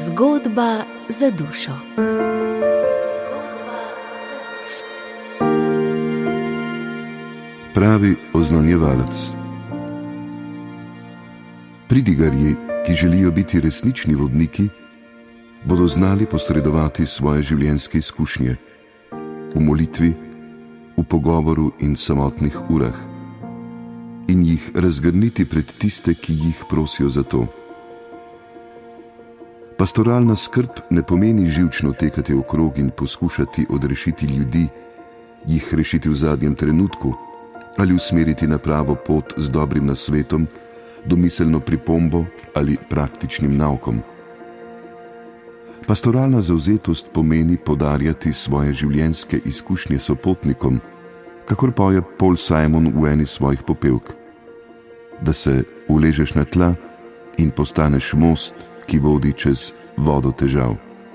Zgodba za dušo. Pravi oznanjevalec. Pridigarji, ki želijo biti resnični vodniki, bodo znali posredovati svoje življenjske izkušnje v molitvi, v pogovoru in samotnih urah in jih razgrniti pred tiste, ki jih prosijo za to. Pastoralna skrb ne pomeni živčno tekati okrog in poskušati odrešiti ljudi, jih rešiti v zadnjem trenutku ali usmeriti na pravo pot z dobrim nasvetom, domiselno pripombo ali praktičnim naukom. Pastoralna zavzetost pomeni podarjati svoje življenjske izkušnje sopotnikom, kakor poje Paul Simon v eni svojih popevk, da se uležeš na tla in postaneš most, ki vodi čez vodo težav.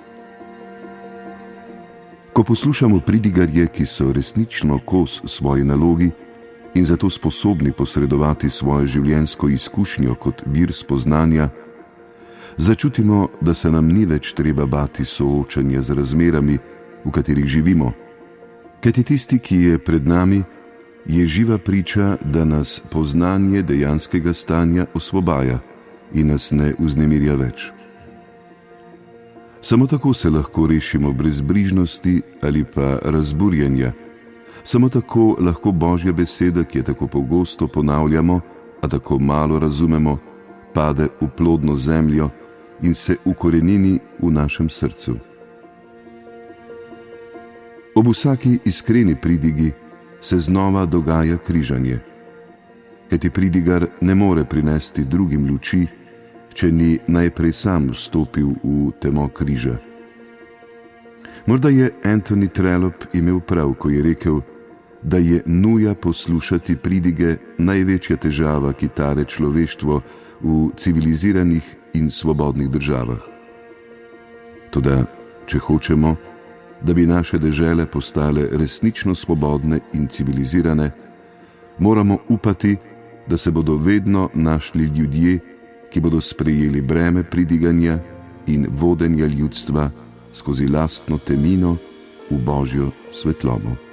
Ko poslušamo pridigarje, ki so resnično kos svoji nalogi in zato sposobni posredovati svojo življenjsko izkušnjo kot vir spoznanja, začutimo, da se nam ni več treba bati soočanja z razmerami, v katerih živimo, kajti tisti, ki je pred nami, je živa priča, da nas poznanje dejanskega stanja osvobaja in nas ne vznemirja več. Samo tako se lahko rešimo brezbrižnosti ali pa razburjenja. Samo tako lahko Božja beseda, ki je tako pogosto ponavljamo, a tako malo razumemo, pade v plodno zemljo in se ukorenini v našem srcu. Ob vsaki iskreni pridigi se znova dogaja križanje, kajti pridigar ne more prinesti drugim luči, če ni najprej sam vstopil v temo križa. Morda je Anthony Trollope imel prav, ko je rekel, da je nuja poslušati pridige največja težava, ki tare človeštvo v civiliziranih in svobodnih državah. Toda, če hočemo, da bi naše dežele postale resnično svobodne in civilizirane, moramo upati, da se bodo vedno našli ljudje, ki bodo sprejeli breme pridiganja in vodenja ljudstva skozi lastno temino v Božjo svetlobo.